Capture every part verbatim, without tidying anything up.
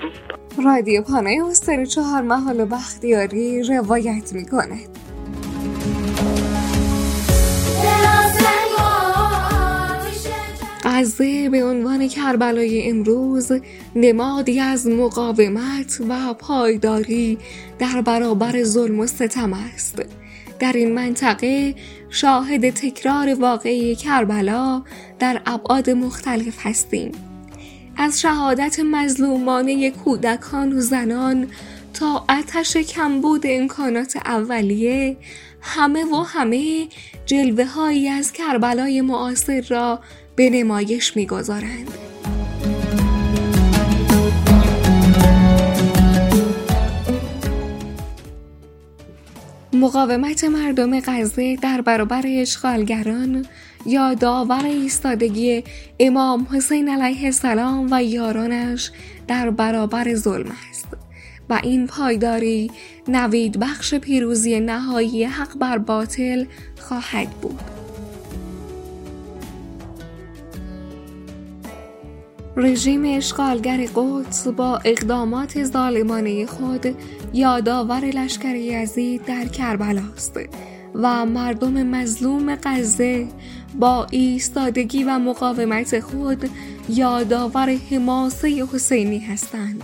رادیو پانای حسینی چهار محال بختیاری روایت می کند. غزه به عنوان کربلای امروز نمادی از مقاومت و پایداری در برابر ظلم و ستم است. در این منطقه شاهد تکرار واقعی کربلا در ابعاد مختلف هستیم. از شهادت مظلومانه کودکان و زنان تا آتش کمبود امکانات اولیه، همه و همه جلوه هایی از کربلای معاصر را به نمایش می‌گذارند. مقاومت مردم غزه در برابر اشغالگران یادآور ایستادگی امام حسین علیه السلام و یارانش در برابر ظلم است و این پایداری نوید بخش پیروزی نهایی حق بر باطل خواهد بود. رژیم اشغالگر قدس با اقدامات ظالمانه خود یادآور لشکر یزید در کربلا است و مردم مظلوم غزه با ایستادگی و مقاومت خود یادآور حماسه حسینی هستند.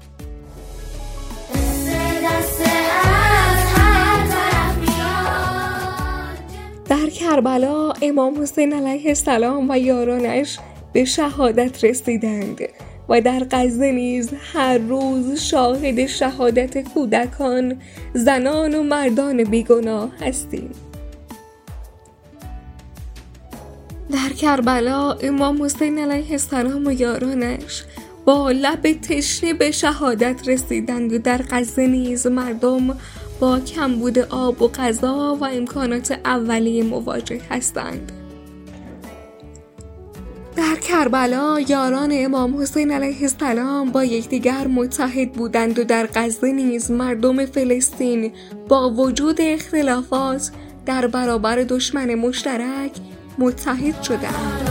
در کربلا امام حسین علیه السلام و یارانش به شهادت رسیدند و در غزه نیز هر روز شاهد شهادت کودکان، زنان و مردان بیگناه هستیم. در کربلا امام حسین علیه السلام و یارانش با لب تشنه به شهادت رسیدند و در غزه نیز مردم با کمبود آب و غذا و امکانات اولیه مواجه هستند. در کربلا یاران امام حسین علیه السلام با یکدیگر متحد بودند و در غزه نیز مردم فلسطین با وجود اختلافات در برابر دشمن مشترک متحد شدند.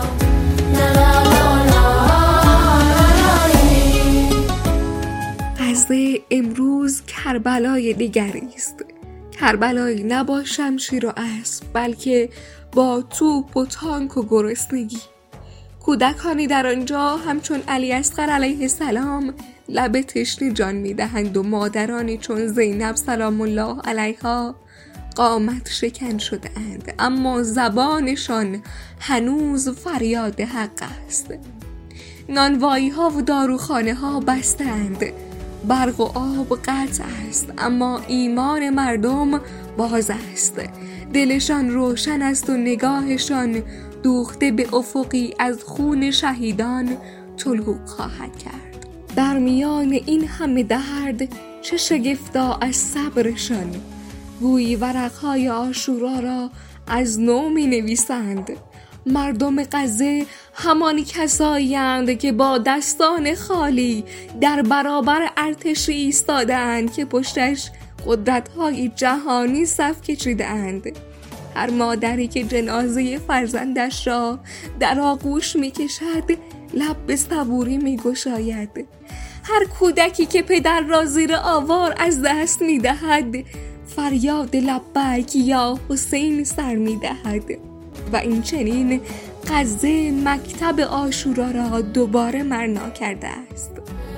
غزه امروز کربلای دیگری است. کربلایی نه با شمشیر و اسب، بلکه با توپ و تانک و گرسنگی. کودکانی در آنجا همچون علی اصغر علیه السلام لب تشنه جان می‌دهند و مادرانی چون زینب سلام الله علیها قامت شکن شده‌اند، اما زبانشان هنوز فریاد حق است. نانوایی ها و داروخانه ها بستند، برق و آب قطع است، اما ایمان مردم باز است. دلشان روشن است و نگاهشان دوخته به افقی از خون شهیدان طلوع خواهد کرد. در میان این همه درد چه شگفتا از صبرشان، گویی ورقهای عاشورا را از نو می نویسند. مردم غزه همان کسایند که با دستان خالی در برابر ارتشی ایستادند که پشتش قدرت‌های جهانی صف کشیدند. هر مادری که جنازه فرزندش را در آغوش می‌کشد لب به صبوری می‌گشاید. هر کودکی که پدر را زیر آوار از دست می‌دهد فریاد لبیک یا حسین سر می‌دهد. و این چنین غزه مکتب عاشورا را دوباره معنا کرده است.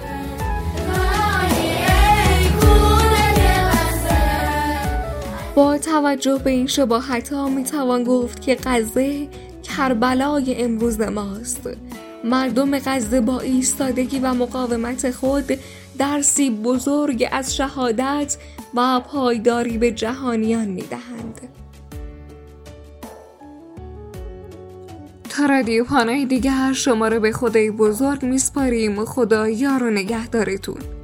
با توجه به این شباهت‌ها میتوان گفت که غزه کربلای امروز ماست. مردم غزه با ایستادگی و مقاومت خود درسی بزرگ از شهادت و پایداری به جهانیان میدهند. تا رادیو پانای دیگر شما را به خدای بزرگ میسپاریم و خدا یار و نگهدارتون.